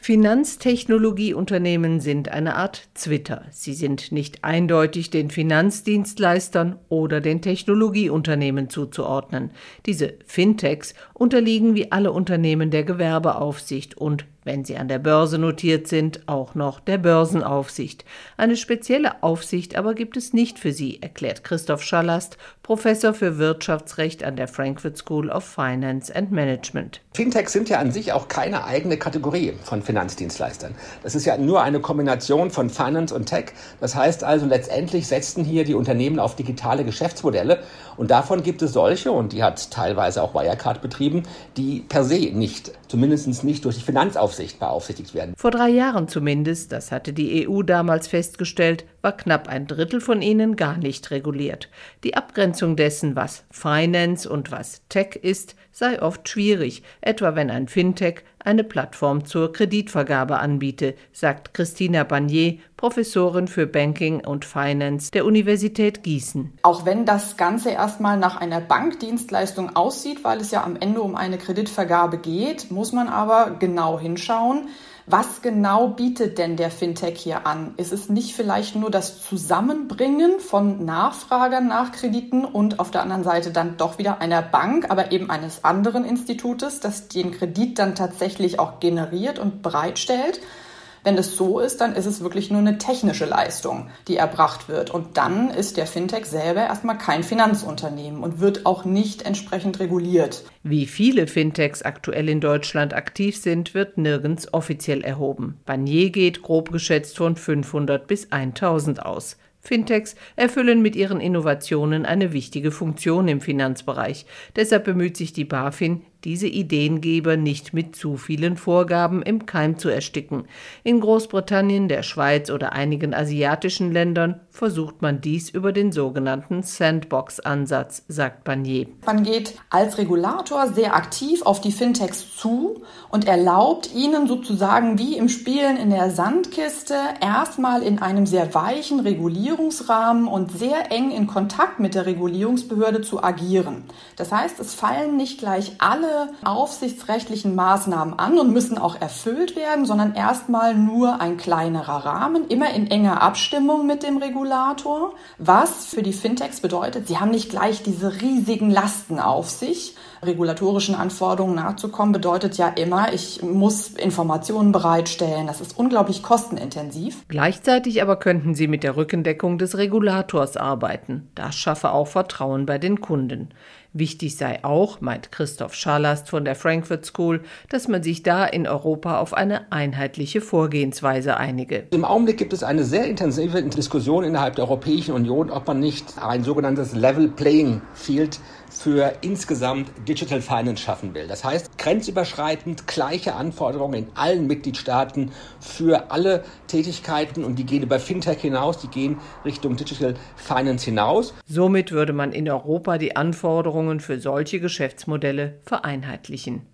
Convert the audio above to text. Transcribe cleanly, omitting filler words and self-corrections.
Finanztechnologieunternehmen sind eine Art Twitter. Sie sind nicht eindeutig den Finanzdienstleistern oder den Technologieunternehmen zuzuordnen. Diese Fintechs unterliegen wie alle Unternehmen der Gewerbeaufsicht und, wenn sie an der Börse notiert sind, auch noch der Börsenaufsicht. Eine spezielle Aufsicht aber gibt es nicht für sie, erklärt Christoph Schallast, Professor für Wirtschaftsrecht an der Frankfurt School of Finance and Management. Fintechs sind ja an sich auch keine eigene Kategorie von Finanzdienstleistern. Das ist ja nur eine Kombination von Finance und Tech. Das heißt also, letztendlich setzen hier die Unternehmen auf digitale Geschäftsmodelle. Und davon gibt es solche, und die hat teilweise auch Wirecard betrieben, die per se nicht, zumindest nicht durch die Finanzaufsicht beaufsichtigt werden. Vor 3 Jahren zumindest, das hatte die EU damals festgestellt, war knapp ein Drittel von ihnen gar nicht reguliert. Die Abgrenzung dessen, was Finance und was Tech ist, sei oft schwierig, etwa wenn ein Fintech eine Plattform zur Kreditvergabe anbiete, sagt Christina Barnier, Professorin für Banking und Finance der Universität Gießen. Auch wenn das Ganze erstmal nach einer Bankdienstleistung aussieht, weil es ja am Ende um eine Kreditvergabe geht, muss man aber genau hinschauen. Was genau bietet denn der Fintech hier an? Ist es nicht vielleicht nur das Zusammenbringen von Nachfragern nach Krediten und auf der anderen Seite dann doch wieder einer Bank, aber eben eines anderen Institutes, das den Kredit dann tatsächlich auch generiert und bereitstellt? Wenn es so ist, dann ist es wirklich nur eine technische Leistung, die erbracht wird. Und dann ist der Fintech selber erstmal kein Finanzunternehmen und wird auch nicht entsprechend reguliert. Wie viele Fintechs aktuell in Deutschland aktiv sind, wird nirgends offiziell erhoben. Barnier geht grob geschätzt von 500 bis 1000 aus. Fintechs erfüllen mit ihren Innovationen eine wichtige Funktion im Finanzbereich. Deshalb bemüht sich die BaFin, diese Ideengeber nicht mit zu vielen Vorgaben im Keim zu ersticken. In Großbritannien, der Schweiz oder einigen asiatischen Ländern versucht man dies über den sogenannten Sandbox-Ansatz, sagt Barnier. Man geht als Regulator sehr aktiv auf die Fintechs zu und erlaubt ihnen sozusagen wie im Spielen in der Sandkiste erstmal in einem sehr weichen Regulierungsrahmen und sehr eng in Kontakt mit der Regulierungsbehörde zu agieren. Das heißt, es fallen nicht gleich alle aufsichtsrechtlichen Maßnahmen an und müssen auch erfüllt werden, sondern erstmal nur ein kleinerer Rahmen, immer in enger Abstimmung mit dem Regulator. Was für die Fintechs bedeutet, sie haben nicht gleich diese riesigen Lasten auf sich. Regulatorischen Anforderungen nachzukommen bedeutet ja immer, ich muss Informationen bereitstellen. Das ist unglaublich kostenintensiv. Gleichzeitig aber könnten sie mit der Rückendeckung des Regulators arbeiten. Das schaffe auch Vertrauen bei den Kunden. Wichtig sei auch, meint Christoph Schallast von der Frankfurt School, dass man sich da in Europa auf eine einheitliche Vorgehensweise einige. Im Augenblick gibt es eine sehr intensive Diskussion innerhalb der Europäischen Union, ob man nicht ein sogenanntes Level Playing Field für insgesamt Digital Finance schaffen will. Das heißt, grenzüberschreitend gleiche Anforderungen in allen Mitgliedstaaten für alle Tätigkeiten, und die gehen über Fintech hinaus, die gehen Richtung Digital Finance hinaus. Somit würde man in Europa die Anforderungen für solche Geschäftsmodelle vereinheitlichen.